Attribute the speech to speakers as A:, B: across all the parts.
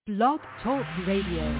A: Blog Talk Radio.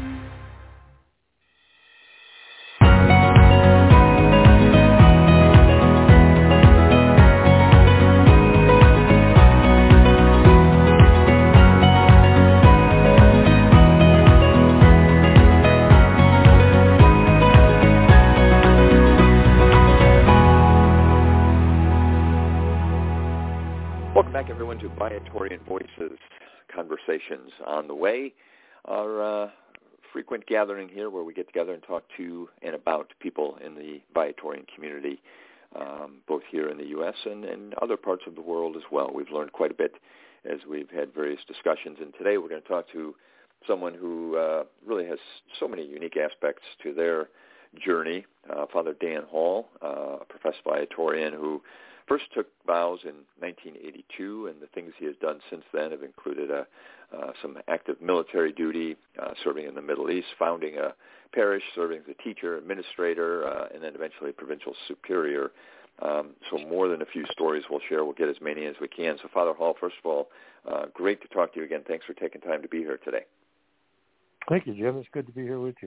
B: Everyone to Viatorian Voices Conversations on the Way, our frequent gathering here where we get together and talk to and about people in the Viatorian community, both here in the U.S. and other parts of the world as well. We've learned quite a bit as we've had various discussions, and today we're going to talk to someone who really has so many unique aspects to their journey, Father Dan Hall, a professed Viatorian who first took vows in 1982, and the things he has done since then have included some active military duty, serving in the Middle East, founding a parish, serving as a teacher, administrator, and then eventually provincial superior. So more than a few stories we'll share. We'll get as many as we can. So Father Hall, first of all, great to talk to you again. Thanks for taking time to be here today.
C: Thank you, Jim. It's good to be here with you.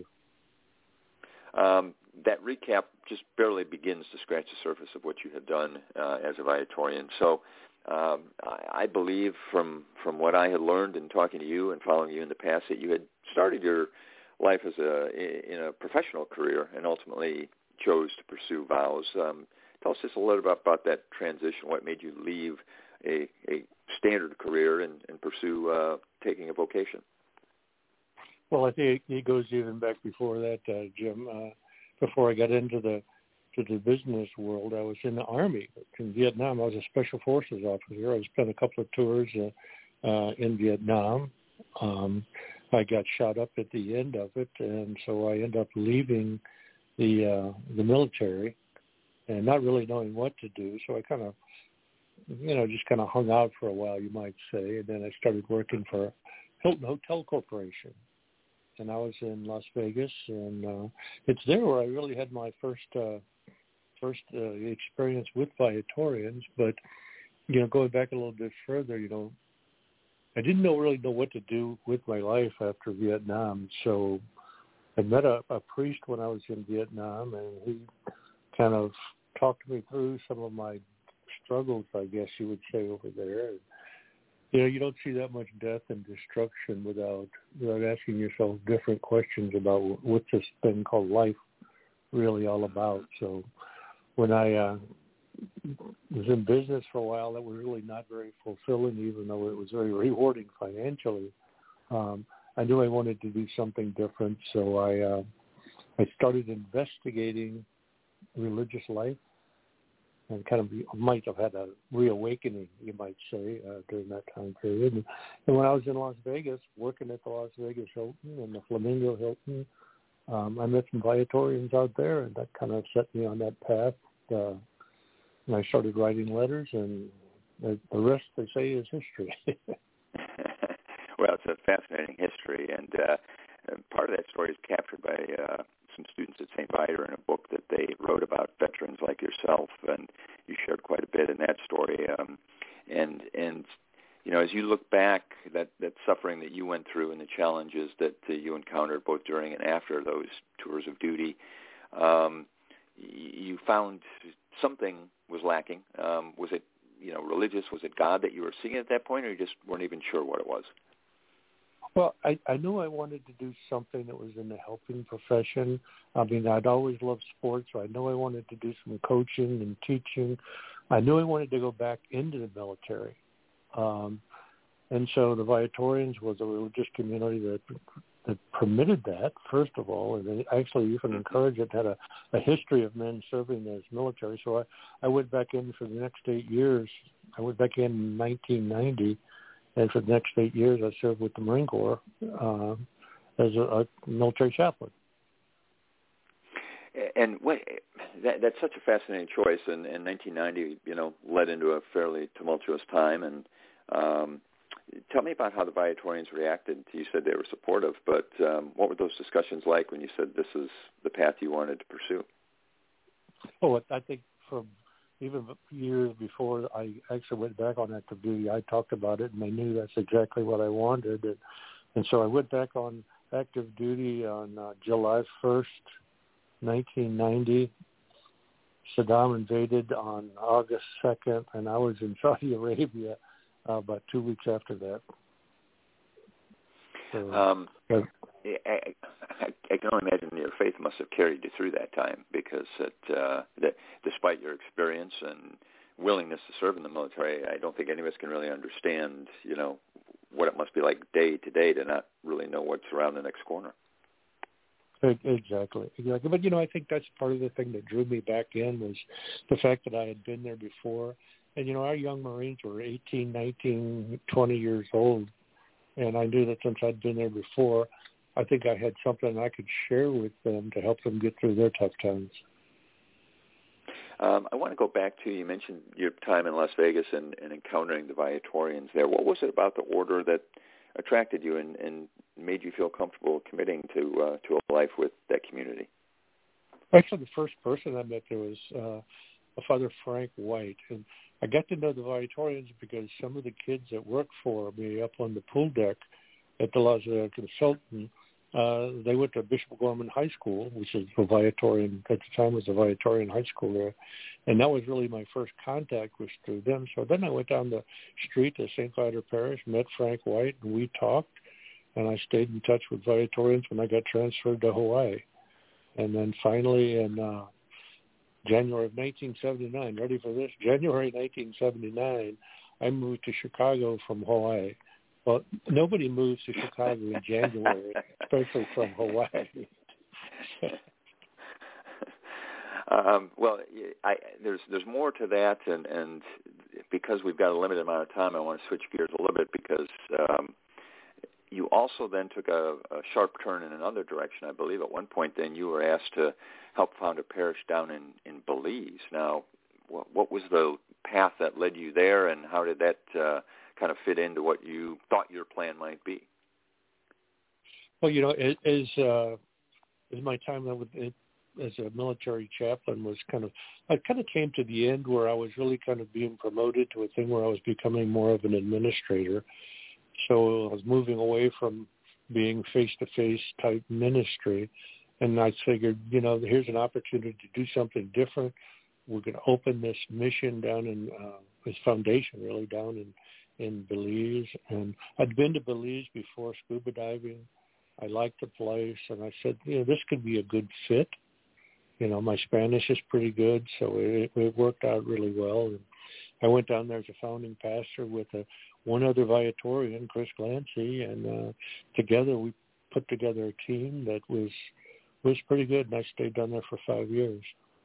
B: That recap just barely begins to scratch the surface of what you have done as a Viatorian. So I believe from what I had learned in talking to you and following you in the past that you had started your life as in a professional career and ultimately chose to pursue vows. Tell us just a little bit about that transition, what made you leave a standard career and pursue taking a vocation.
C: Well, I think it goes even back before that, Jim. Before I got into the business world, I was in the Army. In Vietnam, I was a Special Forces officer. I spent a couple of tours in Vietnam. I got shot up at the end of it, and so I ended up leaving the military and not really knowing what to do. So I kind of, just kind of hung out for a while, you might say, and then I started working for Hilton Hotel Corporation. And I was in Las Vegas, and it's there where I really had my first experience with Viatorians. But going back a little bit further, I didn't really know what to do with my life after Vietnam. So I met a priest when I was in Vietnam, and he kind of talked me through some of my struggles, I guess you would say, over there. You don't see that much death and destruction without asking yourself different questions about what's this thing called life really all about. So when I was in business for a while, that was really not very fulfilling, even though it was very rewarding financially. I knew I wanted to do something different, so I started investigating religious life. And kind of might have had a reawakening, you might say, during that time period. And when I was in Las Vegas, working at the Las Vegas Hilton and the Flamingo Hilton, I met some Viatorians out there, and that kind of set me on that path. And I started writing letters, and the rest, they say, is history.
B: Well, it's a fascinating history, and part of that story is captured by some students at St. Viator in a book that they wrote about veterans like yourself, and you shared quite a bit in that story. And as you look back, that suffering that you went through and the challenges that you encountered both during and after those tours of duty, you found something was lacking. Was it religious? Was it God that you were seeing at that point, or you just weren't even sure what it was?
C: Well, I knew I wanted to do something that was in the helping profession. I mean, I'd always loved sports, so I knew I wanted to do some coaching and teaching. I knew I wanted to go back into the military. And so the Viatorians was a religious community that permitted that, first of all, and they actually even encouraged it, had a history of men serving as military. So I went back in for the next 8 years. I went back in 1990. And for the next 8 years, I served with the Marine Corps as a military chaplain.
B: And that's such a fascinating choice. And 1990, led into a fairly tumultuous time. And tell me about how the Viatorians reacted. You said they were supportive, but what were those discussions like when you said this is the path you wanted to pursue?
C: Oh, I think from even years before I actually went back on active duty, I talked about it, and they knew that's exactly what I wanted. And And so I went back on active duty on July 1st, 1990. Saddam invaded on August 2nd, and I was in Saudi Arabia about 2 weeks after that. So,
B: I can only imagine your faith must have carried you through that time, because despite your experience and willingness to serve in the military, I don't think any of us can really understand, what it must be like day to day to not really know what's around the next corner.
C: Exactly. But, I think that's part of the thing that drew me back in was the fact that I had been there before. And, our young Marines were 18, 19, 20 years old. And I knew that since I'd been there before, I think I had something I could share with them to help them get through their tough times.
B: I want to go back to, you mentioned your time in Las Vegas and encountering the Viatorians there. What was it about the order that attracted you and made you feel comfortable committing to a life with that community?
C: Actually, the first person I met there was a Father Frank White. And I got to know the Viatorians because some of the kids that worked for me up on the pool deck at the Las Vegas Consultant, they went to Bishop Gorman High School, which is a Viatorian, at the time was a Viatorian high school there. And that was really my first contact was through them. So then I went down the street to St. Cloud Parish, met Frank White, and we talked. And I stayed in touch with Viatorians when I got transferred to Hawaii. And then finally in January of 1979, ready for this, January 1979, I moved to Chicago from Hawaii. Well, nobody moves to Chicago in January, especially from Hawaii.
B: Well, there's more to that, and because we've got a limited amount of time, I want to switch gears a little bit because you also then took a sharp turn in another direction. I believe at one point then you were asked to help found a parish down in Belize. Now, what was the path that led you there, and how did that kind of fit into what you thought your plan might be?
C: Well, as my time as a military chaplain was I came to the end where I was really kind of being promoted to a thing where I was becoming more of an administrator. So I was moving away from being face-to-face type ministry, and I figured, here's an opportunity to do something different. We're going to open this mission down in this foundation, really, down in Belize. And I'd been to Belize before scuba diving. I liked the place, and I said, this could be a good fit. My Spanish is pretty good, so it worked out really well. And I went down there as a founding pastor with one other Viatorian, Chris Glancy, and together we put together a team that was pretty good, and I stayed down there for 5 years.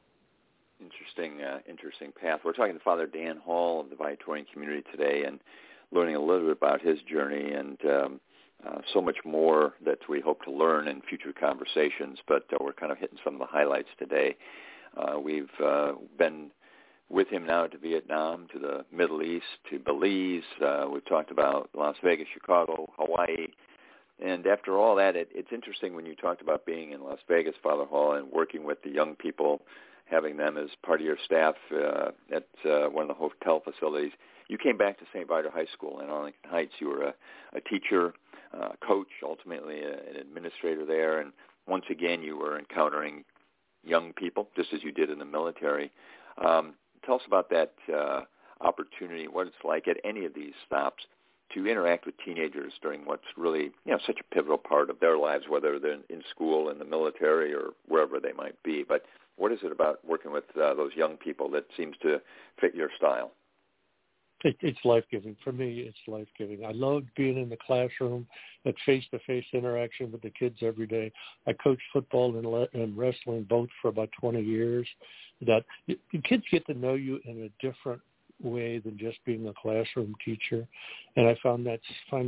C: Interesting path. We're talking to Father Dan Hall of the Viatorian community today and learning a little bit about his journey and so much more that we hope to learn in future conversations, but we're kind of hitting some of the highlights today. We've been with him now to Vietnam, to the Middle East, to Belize. We've talked about Las Vegas, Chicago, Hawaii. And after all that, it's interesting when you talked about being in Las Vegas, Father Hall, and working with the young people, having them as part of your staff at one of the hotel facilities. You came back to St. Viator High School in Arlington Heights. You were a teacher, coach, ultimately an administrator there. And once again, you were encountering young people, just as you did in the military. Tell us about that opportunity, what it's like at any of these stops to interact with teenagers during what's really, such a pivotal part of their lives, whether they're in school, in the military, or wherever they might be. But what is it about working with those young people that seems to fit your style? It's life-giving. For me, it's life-giving. I loved being in the classroom, that face-to-face interaction with the kids every day. I coached football and wrestling both for about 20 years. That the kids get to know you in a different way than just being a classroom teacher, and I find that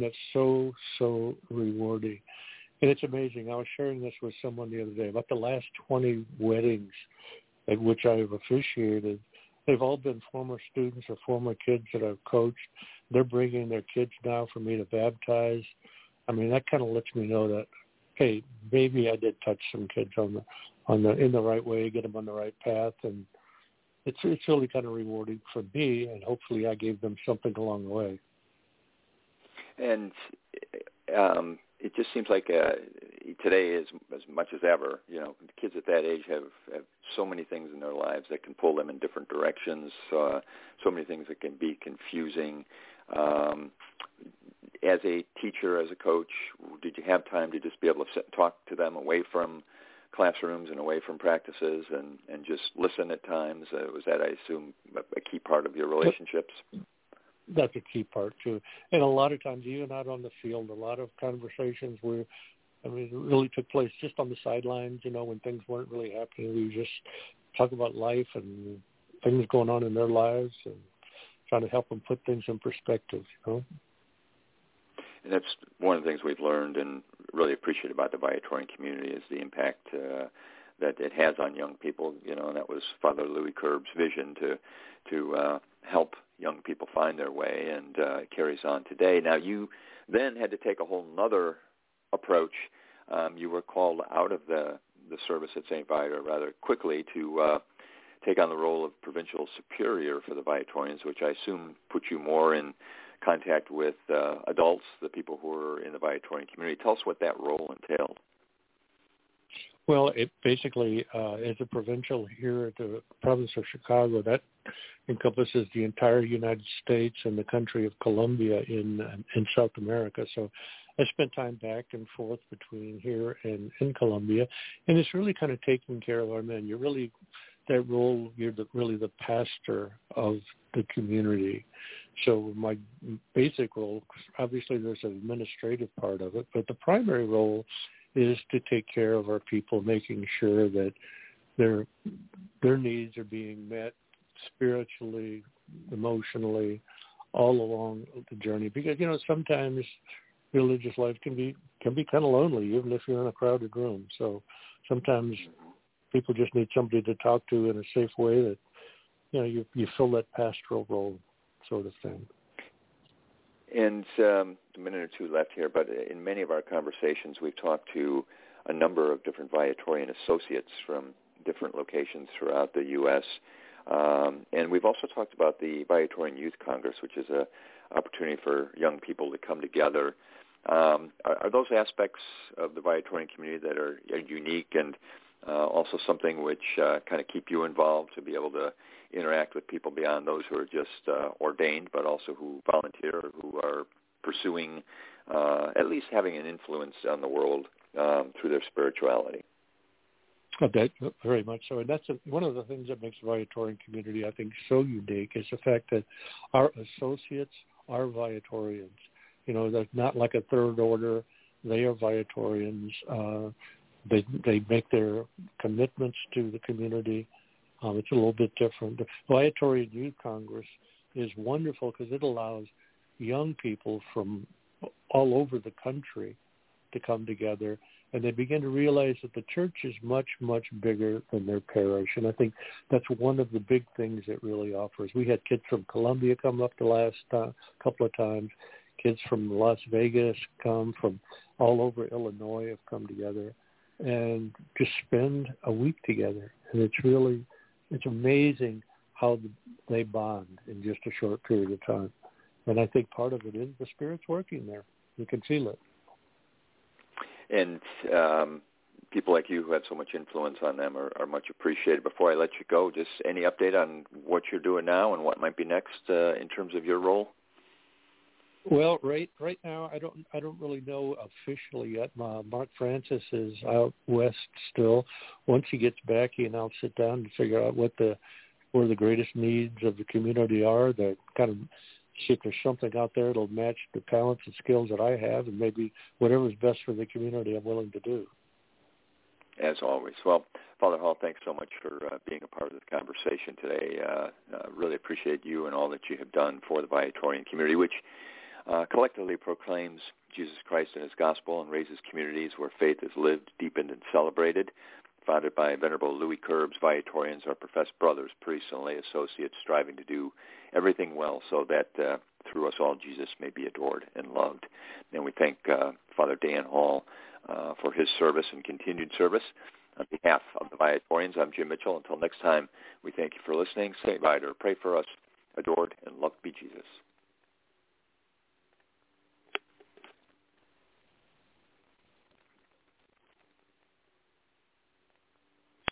C: so rewarding. And it's amazing. I was sharing this with someone the other day about the last 20 weddings at which I have officiated. They've all been former students or former kids that I've coached. They're bringing their kids now for me to baptize. I mean, that kind of lets me know that, hey, maybe I did touch some kids in the right way, get them on the right path, and it's really kind of rewarding for me, and hopefully I gave them something along the way. And
B: it just seems like today is as much as ever. Kids at that age have so many things in their lives that can pull them in different directions. So many things that can be confusing. As a teacher, as a coach, did you have time to just be able to sit and talk to them away from classrooms and away from practices and just listen at times? Was that, I assume, a key part of your relationships?
C: That's a key part, too. And a lot of times, even out on the field, a lot of conversations it really took place just on the sidelines, when things weren't really happening. We just talk about life and things going on in their lives and trying to help them put things in perspective,
B: And that's one of the things we've learned and really appreciate about the Viatorian community is the impact that it has on young people, and that was Father Louis Kerb's vision to help young people find their way, and it carries on today. Now, you then had to take a whole nother approach. You were called out of the service at St. Viator rather quickly to take on the role of provincial superior for the Viatorians, which I assume put you more in contact with adults, the people who are in the Viatorian community. Tell us what that role entailed.
C: Well, it basically, as a provincial here at the province of Chicago, that encompasses the entire United States and the country of Colombia in South America. So I spent time back and forth between here and in Colombia, and it's really kind of taking care of our men. You're really, that role, you're really the pastor of the community. So my basic role, obviously there's an administrative part of it, but the primary role is to take care of our people, making sure that their needs are being met spiritually, emotionally, all along the journey. Because, sometimes religious life can be kind of lonely, even if you're in a crowded room. So sometimes people just need somebody to talk to in a safe way that, you fill that pastoral role sort of thing.
B: And a minute or two left here, but in many of our conversations, we've talked to a number of different Viatorian associates from different locations throughout the U.S., and we've also talked about the Viatorian Youth Congress, which is an opportunity for young people to come together. Are those aspects of the Viatorian community that are unique and also something which kind of keep you involved to be able to interact with people beyond those who are just ordained, but also who volunteer or who are pursuing at least having an influence on the world through their spirituality?
C: That, very much so. And that's one of the things that makes the Viatorian community, I think, so unique is the fact that our associates are Viatorians. They're not like a third order. They are Viatorians. They make their commitments to the community. It's a little bit different. The Viatorian Youth Congress is wonderful because it allows young people from all over the country to come together, and they begin to realize that the church is much, much bigger than their parish. And I think that's one of the big things it really offers. We had kids from Colombia come up the last couple of times. Kids from Las Vegas come, from all over Illinois have come together and just spend a week together. And it's amazing how they bond in just a short period of time. And I think part of it is the Spirit's working there. You can feel it.
B: And people like you who have so much influence on them are much appreciated. Before I let you go, just any update on what you're doing now and what might be next in terms of your role?
C: Well, right now, I don't really know officially yet. Mark Francis is out west still. Once he gets back, he and I'll sit down and figure out where the greatest needs of the community are. That kind of see if there's something out there that'll match the talents and skills that I have, and maybe whatever's best for the community, I'm willing to do. As
B: always. Well, Father Hall, thanks so much for being a part of this conversation today. Really appreciate you and all that you have done for the Viatorian community, which collectively proclaims Jesus Christ and his gospel and raises communities where faith is lived, deepened, and celebrated. Founded by Venerable Louis Kerb's Viatorians are professed brothers, priests, and lay associates striving to do everything well so that through us all Jesus may be adored and loved. And we thank Father Dan Hall for his service and continued service. On behalf of the Viatorians, I'm Jim Mitchell. Until next time, we thank you for listening. St. Viator, pray for us. Adored and loved be Jesus.